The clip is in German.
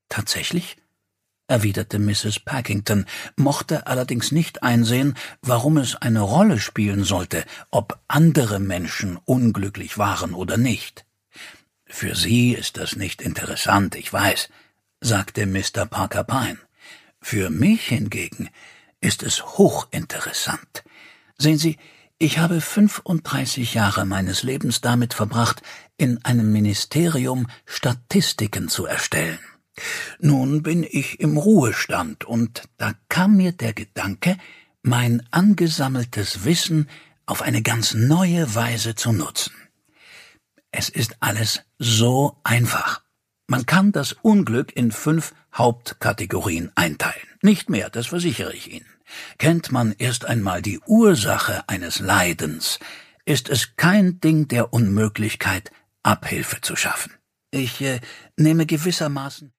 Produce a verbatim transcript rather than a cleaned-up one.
Tatsächlich?« erwiderte Misses Packington, mochte allerdings nicht einsehen, warum es eine Rolle spielen sollte, ob andere Menschen unglücklich waren oder nicht. »Für Sie ist das nicht interessant, ich weiß«, sagte Mister Parker Pyne. »Für mich hingegen ist es hochinteressant. Sehen Sie, ich habe fünfunddreißig Jahre meines Lebens damit verbracht, in einem Ministerium Statistiken zu erstellen. Nun bin ich im Ruhestand, und da kam mir der Gedanke, mein angesammeltes Wissen auf eine ganz neue Weise zu nutzen. Es ist alles so einfach. Man kann das Unglück in fünf Hauptkategorien einteilen. Nicht mehr, das versichere ich Ihnen. Kennt man erst einmal die Ursache eines Leidens, ist es kein Ding der Unmöglichkeit, Abhilfe zu schaffen. Ich äh, nehme gewissermaßen